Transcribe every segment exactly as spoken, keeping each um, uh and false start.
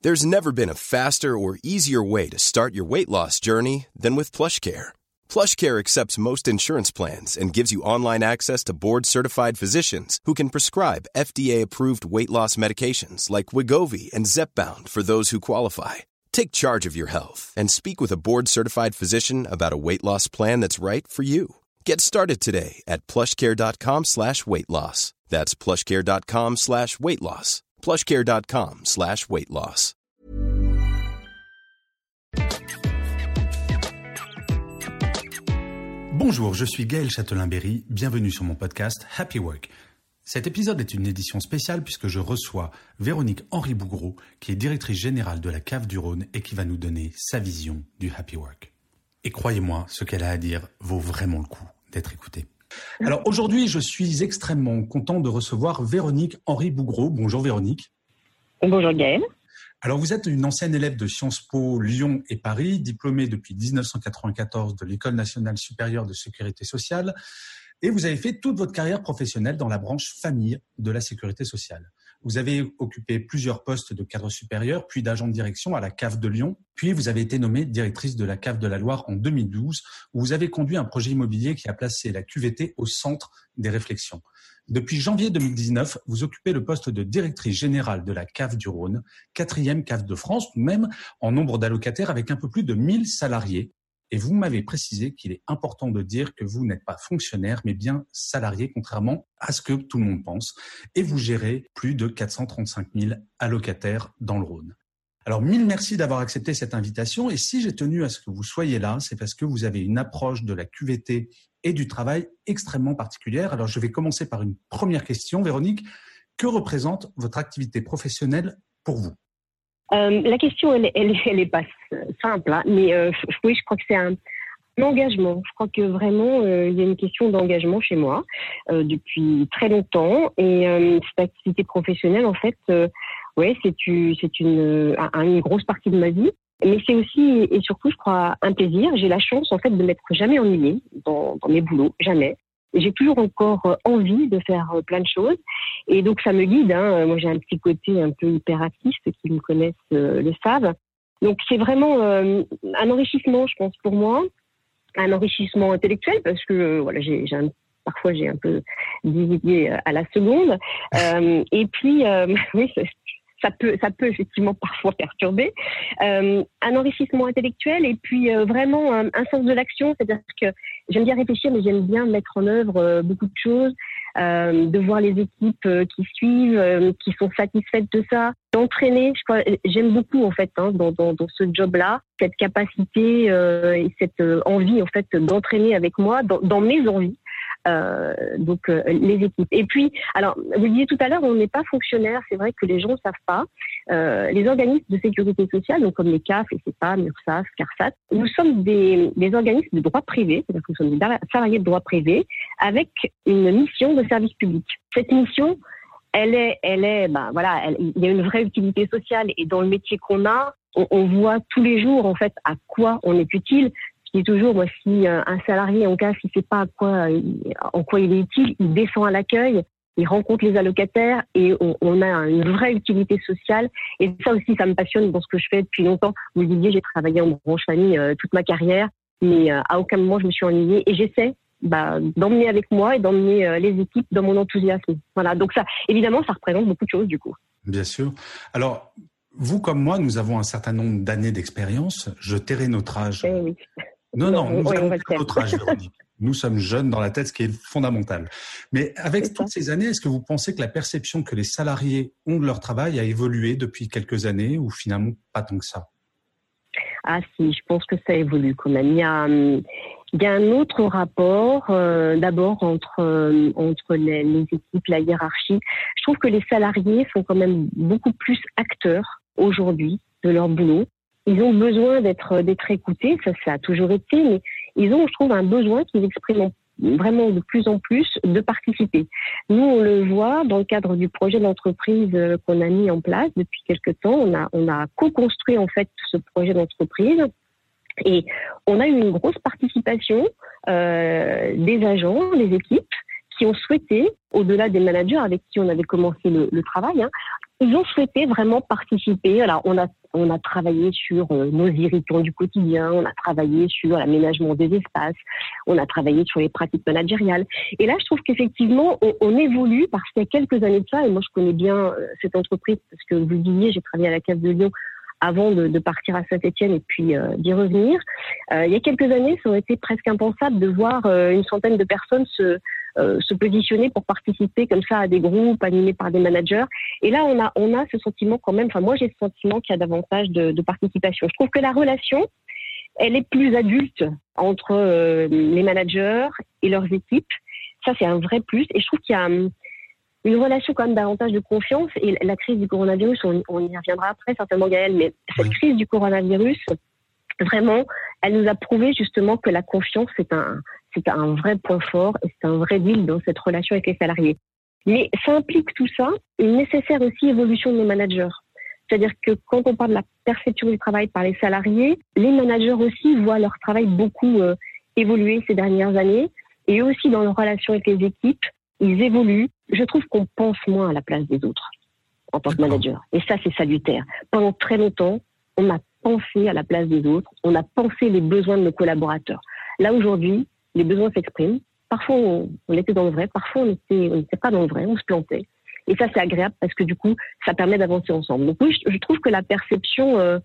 There's never been a faster or easier way to start your weight loss journey than with PlushCare. PlushCare accepts most insurance plans and gives you online access to board-certified physicians who can prescribe F D A-approved weight loss medications like Wegovy and Zepbound for those who qualify. Take charge of your health and speak with a board-certified physician about a weight loss plan that's right for you. Get started today at plushcare.com slash weight loss. That's plushcare.com slash weight loss. plushcare.com slash weight loss. Bonjour, je suis Gaël Châtelain-Berry, bienvenue sur mon podcast Happy Work. Cet épisode est une édition spéciale puisque je reçois Véronique Henry-Bougreau, qui est directrice générale de la Cave du Rhône et qui va nous donner sa vision du Happy Work. Et croyez-moi, ce qu'elle a à dire vaut vraiment le coup d'être écouté. Alors aujourd'hui, je suis extrêmement content de recevoir Véronique Henry-Bougreau. Bonjour Véronique. Bonjour Gaël. Alors vous êtes une ancienne élève de Sciences Po Lyon et Paris, diplômée depuis dix-neuf cent quatre-vingt-quatorze de l'École nationale supérieure de sécurité sociale, et vous avez fait toute votre carrière professionnelle dans la branche famille de la sécurité sociale. Vous avez occupé plusieurs postes de cadre supérieur, puis d'agent de direction à la Cave de Lyon. Puis vous avez été nommée directrice de la Cave de la Loire en deux mille douze, où vous avez conduit un projet immobilier qui a placé la Q V T au centre des réflexions. Depuis janvier deux mille dix-neuf, vous occupez le poste de directrice générale de la Cave du Rhône, quatrième cave de France, même en nombre d'allocataires avec un peu plus de mille salariés. Et vous m'avez précisé qu'il est important de dire que vous n'êtes pas fonctionnaire, mais bien salarié, contrairement à ce que tout le monde pense. Et vous gérez plus de quatre cent trente-cinq mille allocataires dans le Rhône. Alors, mille merci d'avoir accepté cette invitation. Et si j'ai tenu à ce que vous soyez là, c'est parce que vous avez une approche de la Q V T et du travail extrêmement particulière. Alors, je vais commencer par une première question. Véronique, que représente votre activité professionnelle pour vous ? Euh, la question, elle, elle, elle est pas simple, hein, mais euh, oui, je crois que c'est un, un engagement. Je crois que vraiment, euh, il y a une question d'engagement chez moi euh, depuis très longtemps. Et euh, cette activité professionnelle, en fait, euh, ouais, c'est, c'est une, une grosse partie de ma vie. Mais c'est aussi et surtout, je crois, un plaisir. J'ai la chance, en fait, de m'être jamais ennuyée dans, dans mes boulots, jamais. J'ai toujours encore envie de faire plein de choses. Et donc, ça me guide. Hein. Moi, j'ai un petit côté un peu hyperactif. Ceux qui me connaissent euh, le savent. Donc, c'est vraiment euh, un enrichissement, je pense, pour moi. Un enrichissement intellectuel parce que, euh, voilà, j'ai, j'ai un, parfois, j'ai un peu divisé à la seconde. Euh, et puis, euh, oui, c'est, ça peut, ça peut effectivement parfois perturber. Euh, un enrichissement intellectuel et puis euh, vraiment un, un sens de l'action, c'est-à-dire que j'aime bien réfléchir, mais j'aime bien mettre en œuvre euh, beaucoup de choses, euh, de voir les équipes euh, qui suivent, euh, qui sont satisfaites de ça, d'entraîner. Je crois, j'aime beaucoup en fait hein, dans, dans, dans ce job-là, cette capacité euh, et cette euh, envie en fait d'entraîner avec moi dans, dans mes envies. Euh, donc euh, les équipes. Et puis, alors, vous le disiez tout à l'heure, on n'est pas fonctionnaire. C'est vrai que les gens ne savent pas. Euh, les organismes de sécurité sociale, donc comme les C A F, et CEPA, URSSAF, CARSAT, nous sommes des, des organismes de droit privé, c'est-à-dire que nous sommes des salariés de droit privé, avec une mission de service public. Cette mission, elle est, elle est, ben voilà, elle, il y a une vraie utilité sociale. Et dans le métier qu'on a, on, on voit tous les jours en fait à quoi on est utile. Et toujours, moi, si un salarié, en cas, s'il ne sait pas à quoi, en quoi il est utile, il descend à l'accueil, il rencontre les allocataires et on, on a une vraie utilité sociale. Et ça aussi, ça me passionne dans ce que je fais depuis longtemps. Vous le disiez, j'ai travaillé en branche famille euh, toute ma carrière, mais euh, à aucun moment je me suis ennuyée et j'essaie bah, d'emmener avec moi et d'emmener euh, les équipes dans mon enthousiasme. Voilà. Donc ça, évidemment, ça représente beaucoup de choses du coup. Bien sûr. Alors, vous comme moi, nous avons un certain nombre d'années d'expérience. Je tairai notre âge. Eh oui. Non, non, nous oui, avons notre âge, Véronique. Nous sommes jeunes dans la tête, ce qui est fondamental. Mais avec C'est toutes ça. ces années, est-ce que vous pensez que la perception que les salariés ont de leur travail a évolué depuis quelques années ou finalement pas tant que ça ? Ah si, je pense que ça évolue quand même. Il y a, il y a un autre rapport, euh, d'abord entre, euh, entre les, les équipes, la hiérarchie. Je trouve que les salariés sont quand même beaucoup plus acteurs aujourd'hui de leur boulot. Ils ont besoin d'être d'être écoutés, ça, ça a toujours été, mais ils ont, je trouve, un besoin qu'ils expriment vraiment de plus en plus de participer. Nous, on le voit dans le cadre du projet d'entreprise qu'on a mis en place depuis quelque temps. On a, on a co-construit en fait ce projet d'entreprise et on a eu une grosse participation euh, des agents, des équipes qui ont souhaité, au-delà des managers avec qui on avait commencé le, le travail, hein, ils ont souhaité vraiment participer. Alors, on a, on a travaillé sur euh, nos irritants du quotidien, on a travaillé sur l'aménagement des espaces, on a travaillé sur les pratiques managériales. Et là, je trouve qu'effectivement, on, on évolue parce qu'il y a quelques années de ça, et moi, je connais bien euh, cette entreprise parce que vous le disiez, j'ai travaillé à la Cave de Lyon avant de, de partir à Saint-Étienne et puis euh, d'y revenir. Euh, il y a quelques années, ça aurait été presque impensable de voir euh, une centaine de personnes se Euh, se positionner pour participer comme ça à des groupes animés par des managers. Et là, on a, on a ce sentiment quand même, enfin moi j'ai ce sentiment qu'il y a davantage de, de participation. Je trouve que la relation, elle est plus adulte entre euh, les managers et leurs équipes. Ça, c'est un vrai plus. Et je trouve qu'il y a um, une relation quand même davantage de confiance. Et la crise du coronavirus, on, on y reviendra après certainement Gaël, mais cette Oui. crise du coronavirus, vraiment, elle nous a prouvé justement que la confiance, c'est un, c'est un vrai point fort et c'est un vrai deal dans cette relation avec les salariés. Mais ça implique tout ça, une nécessaire aussi évolution de nos managers. C'est-à-dire que quand on parle de la perception du travail par les salariés, les managers aussi voient leur travail beaucoup euh, évoluer ces dernières années. Et eux aussi, dans leur relation avec les équipes, ils évoluent. Je trouve qu'on pense moins à la place des autres en tant que manager. Et ça, c'est salutaire. Pendant très longtemps, on a pensé à la place des autres, on a pensé les besoins de nos collaborateurs. Là, aujourd'hui, les besoins s'expriment. Parfois, on, on était dans le vrai, parfois, on était, on n'était pas dans le vrai, on se plantait. Et ça, c'est agréable parce que du coup, ça permet d'avancer ensemble. Donc oui, je, je trouve que la perception euh,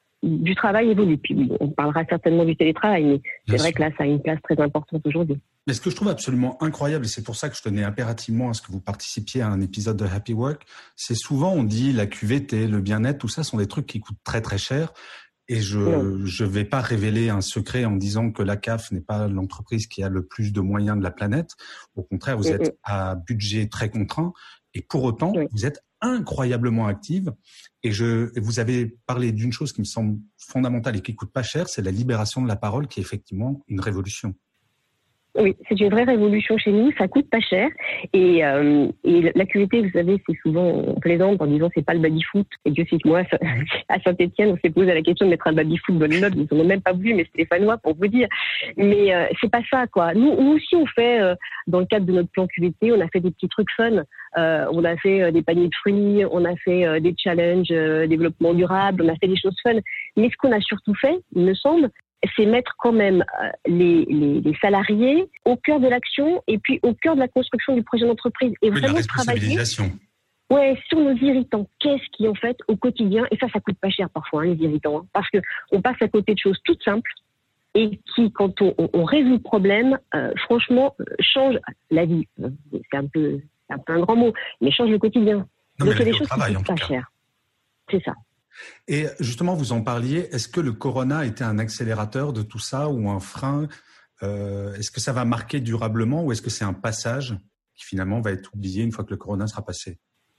du travail évolue. Puis on parlera certainement du télétravail, mais c'est Bien vrai sûr. que là, ça a une place très importante aujourd'hui. Mais ce que je trouve absolument incroyable, et c'est pour ça que je tenais impérativement à ce que vous participiez à un épisode de Happy Work, c'est souvent on dit la Q V T, le bien-être, tout ça sont des trucs qui coûtent très très cher. Et je je vais pas révéler un secret en disant que la C A F n'est pas l'entreprise qui a le plus de moyens de la planète. Au contraire, vous êtes à budget très contraint. Et pour autant, Oui. vous êtes incroyablement active. Et je, vous avez parlé d'une chose qui me semble fondamentale et qui coûte pas cher, c'est la libération de la parole, qui est effectivement une révolution. Oui, c'est une vraie révolution chez nous, ça coûte pas cher. Et, euh, et la Q V T, vous savez, c'est souvent, on plaisante en disant c'est pas le baby-foot. Et Dieu sait que moi, à Saint-Étienne, on s'est posé la question de mettre un baby-foot dans l'immeuble. Ils n'en ont même pas voulu, mais stéphanois pour vous dire. Mais euh, c'est pas ça, quoi. Nous, nous aussi, on fait, euh, dans le cadre de notre plan Q V T, on a fait des petits trucs fun. Euh, on a fait euh, des paniers de fruits, on a fait euh, des challenges euh, développement durable, on a fait des choses fun. Mais ce qu'on a surtout fait, il me semble, c'est mettre quand même les, les, les salariés au cœur de l'action et puis au cœur de la construction du projet d'entreprise. Et Oui, vraiment la travailler responsabilisation. ouais, sur nos irritants. Qu'est-ce qui, en fait, au quotidien, et ça, ça coûte pas cher parfois, hein, les irritants, hein, parce que on passe à côté de choses toutes simples et qui, quand on, on, on résout le problème, euh, franchement, changent la vie. C'est un peu, c'est un peu un grand mot, mais change le quotidien. Non, Donc, mais il y a la vie des au choses travail, qui en coûtent tout pas cas. cher. C'est ça. Et justement, vous en parliez. Est-ce que le corona a été un accélérateur de tout ça ou un frein? euh, Est-ce que ça va marquer durablement ou est-ce que c'est un passage qui finalement va être oublié une fois que le corona sera passé?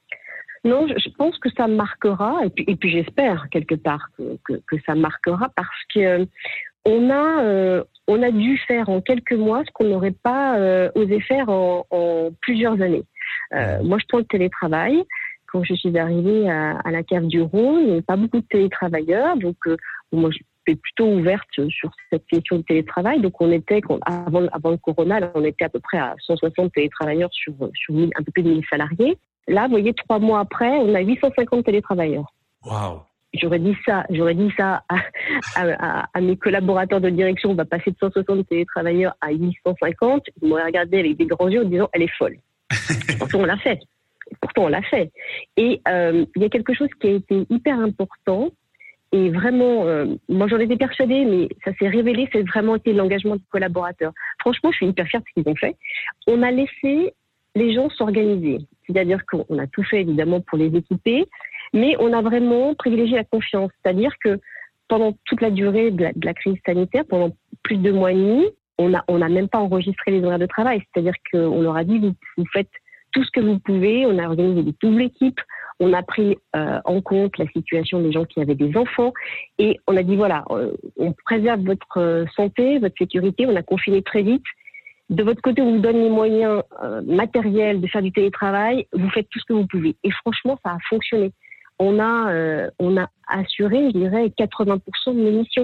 Non, je pense que ça marquera, et puis, et puis j'espère quelque part que, que, que ça marquera parce que euh, on a, euh, on a dû faire en quelques mois ce qu'on n'aurait pas euh, osé faire en, en plusieurs années. Euh, moi, je prends le télétravail. Quand je suis arrivée à, à la Cave du Rhône, il n'y avait pas beaucoup de télétravailleurs, donc euh, moi, je suis plutôt ouverte sur cette question de télétravail. Donc, on était, avant, avant le corona, là, on était à peu près à cent soixante télétravailleurs sur, sur mille, un peu plus de mille salariés. Là, vous voyez, trois mois après, on a huit cent cinquante télétravailleurs. Waouh! J'aurais dit ça, j'aurais dit ça à, à, à, à mes collaborateurs de direction. On va passer de cent soixante télétravailleurs à huit cent cinquante. Ils m'auraient regardé avec des grands yeux en disant, elle est folle. Pourtant, on l'a fait. Pourtant, on l'a fait. Et euh, il y a quelque chose qui a été hyper important. Et vraiment, euh, moi j'en étais persuadée, mais ça s'est révélé, c'est vraiment été l'engagement des collaborateurs. Franchement, je suis hyper fière de ce qu'ils ont fait. On a laissé les gens s'organiser. C'est-à-dire qu'on a tout fait évidemment pour les équiper, mais on a vraiment privilégié la confiance. C'est-à-dire que pendant toute la durée de la, de la crise sanitaire, pendant plus de deux mois et demi, on a, on n'a même pas enregistré les horaires de travail. C'est-à-dire qu'on leur a dit, vous, vous faites tout ce que vous pouvez. On a organisé des doubles équipes. On a pris euh, en compte la situation des gens qui avaient des enfants. Et on a dit, voilà, euh, on préserve votre euh, santé, votre sécurité. On a confiné très vite. De votre côté, on vous donne les moyens euh, matériels de faire du télétravail. Vous faites tout ce que vous pouvez. Et franchement, ça a fonctionné. On a, euh, on a assuré, je dirais, quatre-vingts pour cent de nos missions.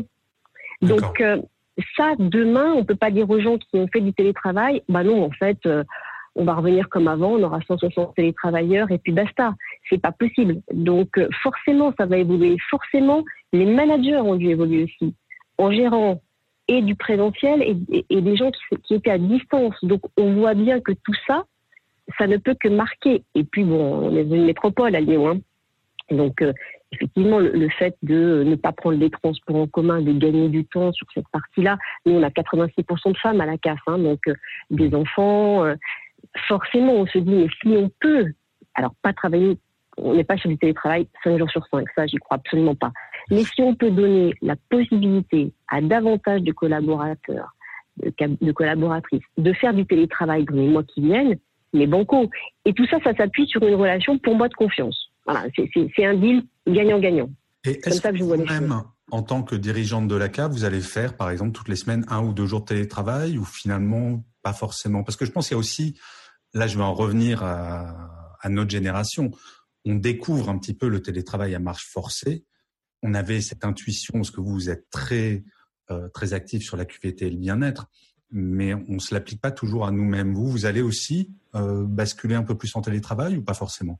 Donc, euh, ça, demain, on peut pas dire aux gens qui ont fait du télétravail, bah non, en fait... Euh, on va revenir comme avant, on aura cent soixante télétravailleurs et puis basta. C'est pas possible. Donc forcément, ça va évoluer. Forcément, les managers ont dû évoluer aussi, en gérant et du présentiel et, et, et des gens qui, qui étaient à distance. Donc on voit bien que tout ça, ça ne peut que marquer. Et puis bon, on est dans une métropole à Lyon, hein. Donc euh, effectivement, le, le fait de ne pas prendre les transports en commun, de gagner du temps sur cette partie-là. Nous, on a quatre-vingt-six pour cent de femmes à la C A F, hein, donc euh, des enfants. Euh, forcément, on se dit, mais si on peut, alors pas travailler, on n'est pas sur du télétravail cinq jours sur cinq, ça, j'y crois absolument pas. Mais si on peut donner la possibilité à davantage de collaborateurs, de, de collaboratrices, de faire du télétravail dans les mois qui viennent, mais banco. Et tout ça, ça s'appuie sur une relation, pour moi, de confiance. Voilà, c'est, c'est, c'est un deal gagnant-gagnant. Et est-ce comme ça que je vois les choses. Même, en tant que dirigeante de l'A C A, vous allez faire, par exemple, toutes les semaines, un ou deux jours de télétravail, ou finalement, pas forcément? Parce que je pense qu'il y a aussi, là, je vais en revenir à, à notre génération, on découvre un petit peu le télétravail à marche forcée. On avait cette intuition, parce que vous, vous êtes très, euh, très actif sur la Q V T et le bien-être, mais on ne se l'applique pas toujours à nous-mêmes. Vous, vous allez aussi euh, basculer un peu plus en télétravail ou pas forcément?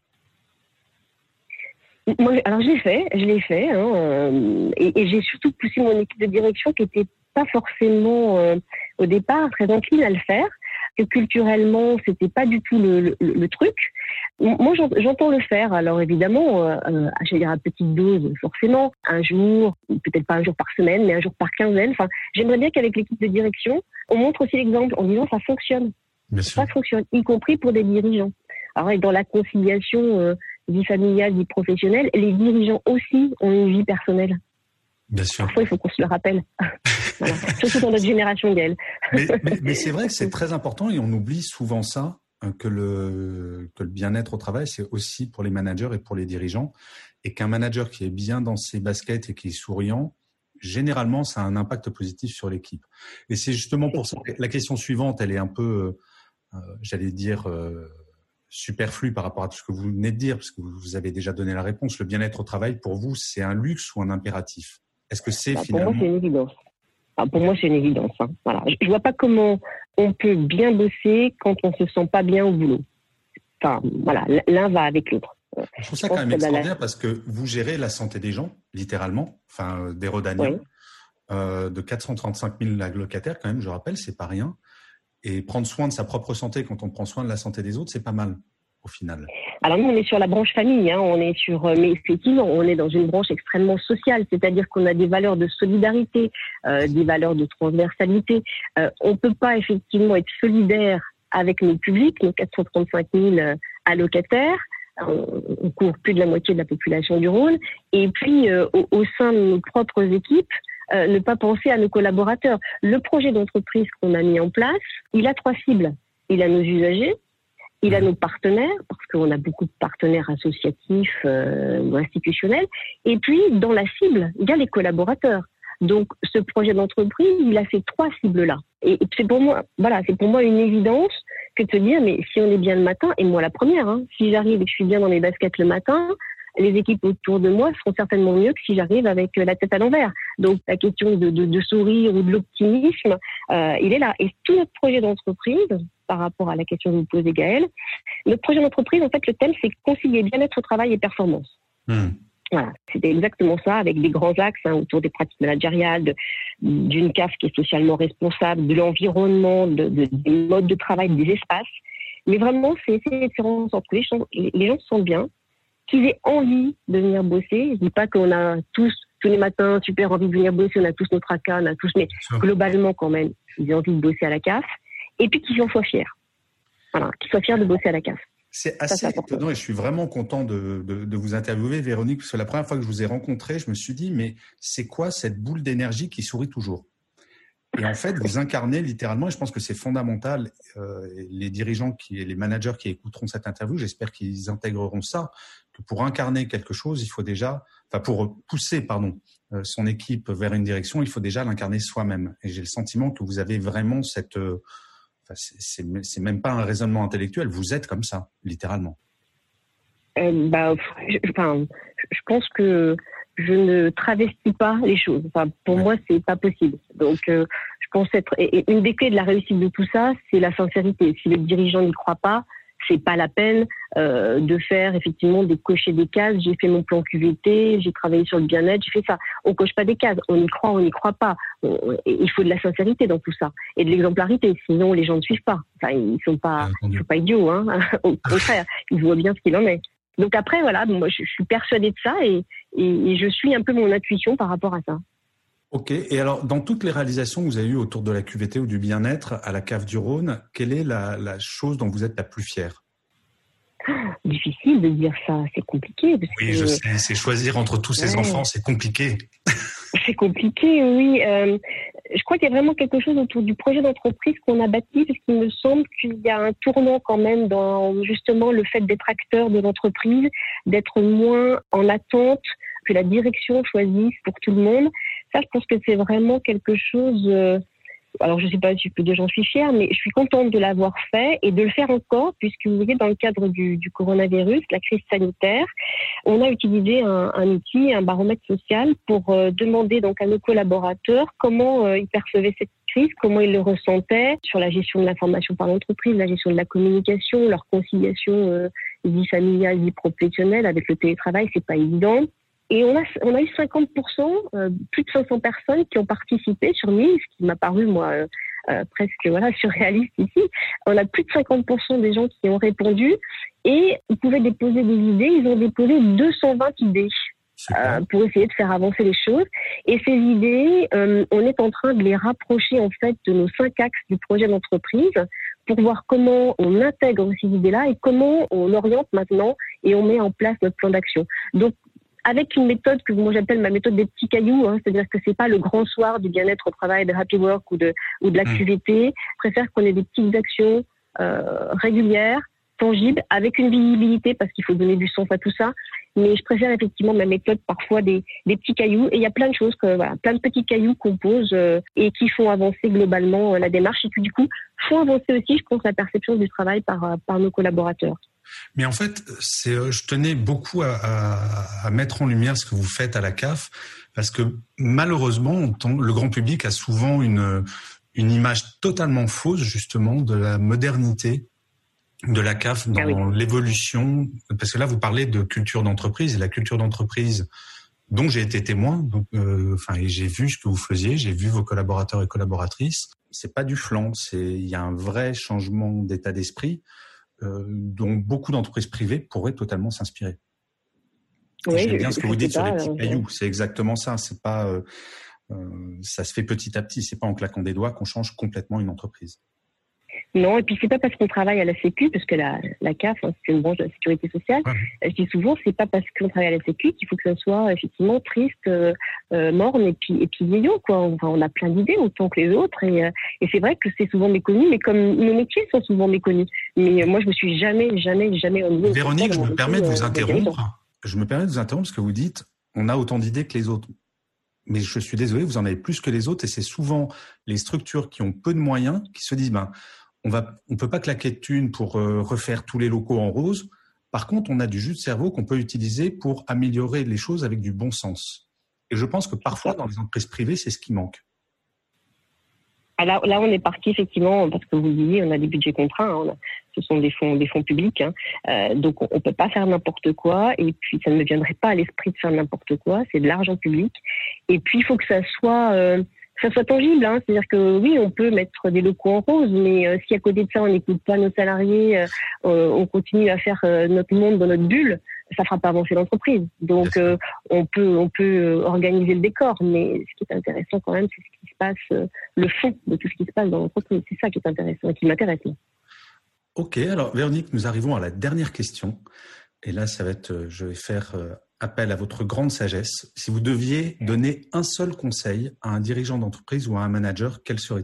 Moi, alors je l'ai fait, je l'ai fait, hein, euh, et, et j'ai surtout poussé mon équipe de direction qui n'était pas forcément euh, au départ très encline à le faire, que culturellement c'était pas du tout le, le, le truc. Moi, j'entends le faire. Alors évidemment, euh, euh, je vais dire à petite dose, forcément, un jour, peut-être pas un jour par semaine, mais un jour par quinzaine. Enfin, j'aimerais bien qu'avec l'équipe de direction, on montre aussi l'exemple en disant ça fonctionne, bien sûr. Ça fonctionne, y compris pour des dirigeants. Alors dans la conciliation euh, vie familiale, vie professionnelle, les dirigeants aussi ont une vie personnelle. Bien sûr. Parfois, il faut qu'on se le rappelle. Voilà. Surtout dans notre génération, Gaël. mais, mais, mais c'est vrai que c'est très important et on oublie souvent ça, que le, que le bien-être au travail, c'est aussi pour les managers et pour les dirigeants. Et qu'un manager qui est bien dans ses baskets et qui est souriant, généralement, ça a un impact positif sur l'équipe. Et c'est justement pour ça que la question suivante, elle est un peu, euh, j'allais dire... Euh, superflu par rapport à tout ce que vous venez de dire, parce que vous avez déjà donné la réponse. Le bien-être au travail, pour vous, c'est un luxe ou un impératif? Est-ce que c'est bah, finalement... Pour moi, c'est une évidence. Ah, pour moi, c'est une évidence. Hein. Voilà. Je ne vois pas comment on peut bien bosser quand on ne se sent pas bien au boulot. Enfin, voilà, l'un va avec l'autre. Je trouve ça je quand même extraordinaire la... parce que vous gérez la santé des gens, littéralement, enfin, des Rodaniens, oui. euh, de quatre cent trente-cinq mille locataires, quand même, je rappelle, c'est pas rien. Et prendre soin de sa propre santé quand on prend soin de la santé des autres, c'est pas mal au final. Alors nous, on est sur la branche famille, hein, on est sur, mais effectivement, on est dans une branche extrêmement sociale, c'est-à-dire qu'on a des valeurs de solidarité, euh, des valeurs de transversalité. Euh, on ne peut pas effectivement être solidaire avec nos publics, nos quatre cent trente-cinq mille allocataires. On, on couvre plus de la moitié de la population du Rhône. Et puis, euh, au, au sein de nos propres équipes, Euh, ne pas penser à nos collaborateurs. Le projet d'entreprise qu'on a mis en place, il a trois cibles. Il a nos usagers, il a nos partenaires, parce qu'on a beaucoup de partenaires associatifs euh, ou institutionnels, et puis dans la cible, il y a les collaborateurs. Donc ce projet d'entreprise, il a ces trois cibles-là. Et, et c'est pour moi, voilà, c'est pour moi une évidence que de se dire, mais si on est bien le matin, et moi la première, hein, si j'arrive et que je suis bien dans mes baskets le matin, les équipes autour de moi seront certainement mieux que si j'arrive avec la tête à l'envers. Donc, la question de, de, de sourire ou de l'optimisme, euh, il est là. Et tout notre projet d'entreprise, par rapport à la question que vous posez, Gaël, notre projet d'entreprise, en fait, le thème, c'est concilier bien-être au travail et performance. Mmh. Voilà, c'était exactement ça, avec des grands axes hein, autour des pratiques managériales, de, d'une C A F qui est socialement responsable, de l'environnement, de, de, des modes de travail, des espaces. Mais vraiment, c'est essayer de faire en sorte que les gens, les gens se sentent bien, qu'ils aient envie de venir bosser. Je dis pas qu'on a tous, tous les matins, super envie de venir bosser, on a tous notre A C A, on a tous, mais globalement quand même, ils aient envie de bosser à la C A F, et puis qu'ils en soient fiers. Voilà, qu'ils soient fiers de bosser à la C A F. C'est assez ça, étonnant et je suis vraiment content de, de, de vous interviewer, Véronique, parce que la première fois que je vous ai rencontré, je me suis dit, mais c'est quoi cette boule d'énergie qui sourit toujours? Et en fait, vous incarnez littéralement, et je pense que c'est fondamental, euh, les dirigeants, qui, les managers qui écouteront cette interview, j'espère qu'ils intégreront ça, que pour incarner quelque chose, il faut déjà, enfin pour pousser, pardon, euh, son équipe vers une direction, il faut déjà l'incarner soi-même. Et j'ai le sentiment que vous avez vraiment cette, euh, enfin, c'est, c'est, c'est même pas un raisonnement intellectuel, vous êtes comme ça, littéralement. Euh, bah, je, enfin, je pense que je ne travestis pas les choses. Enfin, pour moi, c'est pas possible. Donc, euh, je pense être. Et, et une des clés de la réussite de tout ça, c'est la sincérité. Si le dirigeant n'y croit pas, c'est pas la peine euh, de faire effectivement des cocher des cases. J'ai fait mon plan Q V T, j'ai travaillé sur le bien-être, j'ai fait ça. On coche pas des cases. On y croit, on n'y croit pas. On, il faut de la sincérité dans tout ça et de l'exemplarité. Sinon, les gens ne suivent pas. Enfin, ils sont pas, ils sont pas idiots. Hein. Au contraire, ils voient bien ce qu'il en est. Donc après, voilà, moi je, je suis persuadée de ça et, et, et je suis un peu mon intuition par rapport à ça. Ok. Et alors, dans toutes les réalisations que vous avez eues autour de la Q V T ou du bien-être à la Cave du Rhône, quelle est la, la chose dont vous êtes la plus fière ? Difficile de dire ça, c'est compliqué. Parce oui, que... je sais, c'est choisir entre tous ces ouais. enfants, c'est compliqué. C'est compliqué, oui. Euh, je crois qu'il y a vraiment quelque chose autour du projet d'entreprise qu'on a bâti, parce qu'il me semble qu'il y a un tournant quand même dans justement le fait d'être acteur de l'entreprise, d'être moins en attente que la direction choisisse pour tout le monde. Ça, je pense que c'est vraiment quelque chose... Euh, alors, je ne sais pas si je peux dire j'en suis fière, mais je suis contente de l'avoir fait et de le faire encore, puisque vous voyez, dans le cadre du, du coronavirus, la crise sanitaire, on a utilisé un, un outil, un baromètre social, pour euh, demander donc à nos collaborateurs comment euh, ils percevaient cette crise, comment ils le ressentaient sur la gestion de l'information par l'entreprise, la gestion de la communication, leur conciliation euh, vie familiale, vie professionnelle avec le télétravail, c'est pas évident. Et on a, on a eu cinquante pour cent, euh, plus de cinq cents personnes qui ont participé sur mille, ce qui m'a paru, moi, euh, euh, presque voilà surréaliste ici. On a plus de cinquante pour cent des gens qui ont répondu et ils pouvaient déposer des idées. Ils ont déposé deux cent vingt idées euh, pour essayer de faire avancer les choses. Et ces idées, euh, on est en train de les rapprocher en fait de nos cinq axes du projet d'entreprise pour voir comment on intègre ces idées-là et comment on oriente maintenant et on met en place notre plan d'action. Donc, avec une méthode que moi j'appelle ma méthode des petits cailloux, hein, c'est-à-dire que c'est pas le grand soir du bien-être au travail, de happy work ou de ou de la Q V T. Je préfère qu'on ait des petites actions euh, régulières, tangibles, avec une visibilité parce qu'il faut donner du sens à tout ça. Mais je préfère effectivement ma méthode parfois des des petits cailloux. Et il y a plein de choses que voilà, plein de petits cailloux qu'on pose euh, et qui font avancer globalement euh, la démarche et qui du coup font avancer aussi, je pense, la perception du travail par euh, par nos collaborateurs. Mais en fait, c'est, je tenais beaucoup à, à, à mettre en lumière ce que vous faites à la C A F, parce que malheureusement, le grand public a souvent une, une image totalement fausse, justement, de la modernité de la C A F dans ah oui. l'évolution. Parce que là, vous parlez de culture d'entreprise, et la culture d'entreprise dont j'ai été témoin, donc, euh, enfin, et j'ai vu ce que vous faisiez, j'ai vu vos collaborateurs et collaboratrices. C'est pas du flan, c'est, il y a un vrai changement d'état d'esprit. Euh, dont beaucoup d'entreprises privées pourraient totalement s'inspirer. Oui, j'aime bien ce que vous dites sur les petits cailloux. C'est exactement ça. C'est pas, euh, euh, ça se fait petit à petit. C'est pas en claquant des doigts qu'on change complètement une entreprise. Non, et puis c'est pas parce qu'on travaille à la Sécu, parce que la, la C A F, hein, c'est une branche de la sécurité sociale. Ouais. Je dis souvent, c'est pas parce qu'on travaille à la Sécu qu'il faut que ça soit effectivement triste, euh, euh, morne et puis et puis vieillot, quoi. Enfin, on a plein d'idées autant que les autres, et, euh, et c'est vrai que c'est souvent méconnu, mais comme nos métiers sont souvent méconnus. Mais euh, moi, je me suis jamais, jamais, jamais. Véronique, je me permets de vous interrompre. Je me permets de vous interrompre parce que vous dites, on a autant d'idées que les autres. Mais je suis désolé, vous en avez plus que les autres, et c'est souvent les structures qui ont peu de moyens qui se disent, ben, on va, on peut pas claquer de thunes pour euh, refaire tous les locaux en rose. Par contre, on a du jus de cerveau qu'on peut utiliser pour améliorer les choses avec du bon sens. Et je pense que parfois, dans les entreprises privées, c'est ce qui manque. Là, là, on est parti effectivement, parce que vous le disiez, on a des budgets contraints, hein, on a, ce sont des fonds, des fonds publics, hein, euh, donc on, on peut pas faire n'importe quoi. Et puis, ça ne me viendrait pas à l'esprit de faire n'importe quoi. C'est de l'argent public. Et puis, il faut que ça soit, euh, que ça soit tangible. Hein, c'est-à-dire que oui, on peut mettre des locaux en rose, mais euh, si à côté de ça, on n'écoute pas nos salariés, euh, on continue à faire euh, notre monde dans notre bulle, ça fera pas avancer l'entreprise. Donc, euh, on peut, on peut organiser le décor, mais ce qui est intéressant quand même, c'est ce qui se passe, euh, le fond de tout ce qui se passe dans l'entreprise. C'est ça qui est intéressant et qui m'intéresse. Ok, alors Véronique, nous arrivons à la dernière question. Et là, ça va être, je vais faire appel à votre grande sagesse. Si vous deviez donner un seul conseil à un dirigeant d'entreprise ou à un manager, quel serait-il ?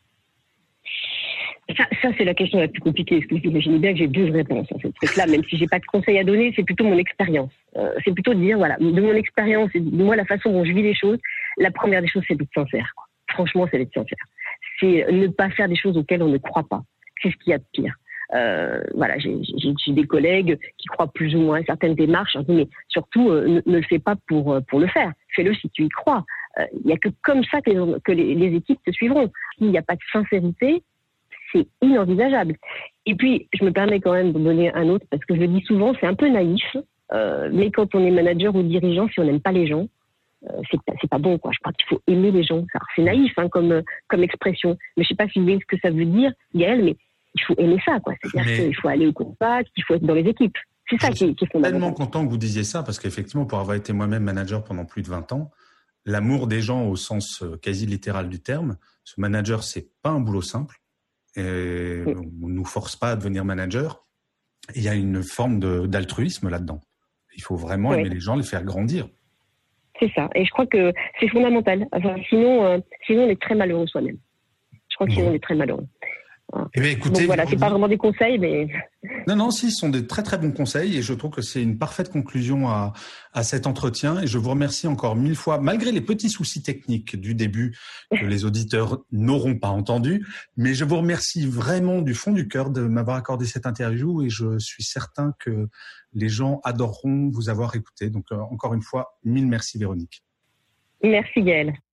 Ça, ça, c'est la question la plus compliquée, parce que vous imaginez bien que j'ai deux réponses à ce truc-là, même si j'ai pas de conseils à donner, c'est plutôt mon expérience. Euh, c'est plutôt de dire, voilà, de mon expérience et de moi, la façon dont je vis les choses, la première des choses, c'est d'être sincère, quoi. Franchement, c'est d'être sincère. C'est ne pas faire des choses auxquelles on ne croit pas. C'est ce qu'il y a de pire. Euh, voilà, j'ai, j'ai, j'ai des collègues qui croient plus ou moins à certaines démarches. Je dis, mais surtout, euh, ne, ne le fais pas pour pour le faire. Fais-le si tu y crois. Il euh, n'y a que comme ça que les, que les, les équipes te suivront. S'il n'y a pas de sincérité, c'est inenvisageable. Et puis, je me permets quand même de donner un autre, parce que je le dis souvent, c'est un peu naïf, euh, mais quand on est manager ou dirigeant, si on n'aime pas les gens, euh, c'est, c'est pas bon, quoi. Je crois qu'il faut aimer les gens. Alors, c'est naïf hein, comme, comme expression, mais je sais pas si vous voyez ce que ça veut dire, Gaël, mais il faut aimer ça, quoi. C'est-à-dire mais... qu'il faut aller au contact, qu'il faut être dans les équipes. C'est ça je qui, qui est fondamental. Je suis tellement content que vous disiez ça, parce qu'effectivement, pour avoir été moi-même manager pendant plus de vingt ans, l'amour des gens au sens quasi littéral du terme, ce manager, c'est pas un boulot simple. Et on ne nous force pas à devenir manager. Il y a une forme de, d'altruisme là-dedans. Il faut vraiment oui. aimer les gens, les faire grandir. C'est ça. Et je crois que c'est fondamental. Enfin, sinon, euh, sinon, on est très malheureux soi-même. Je crois que sinon, on est très malheureux. Eh bien, écoutez, donc voilà, c'est pas vraiment des conseils, mais... Non, non, si, ce sont des très très bons conseils et je trouve que c'est une parfaite conclusion à, à cet entretien et je vous remercie encore mille fois, malgré les petits soucis techniques du début que les auditeurs n'auront pas entendus, mais je vous remercie vraiment du fond du cœur de m'avoir accordé cette interview et je suis certain que les gens adoreront vous avoir écouté. Donc, euh, encore une fois, mille merci Véronique. Merci Gaël.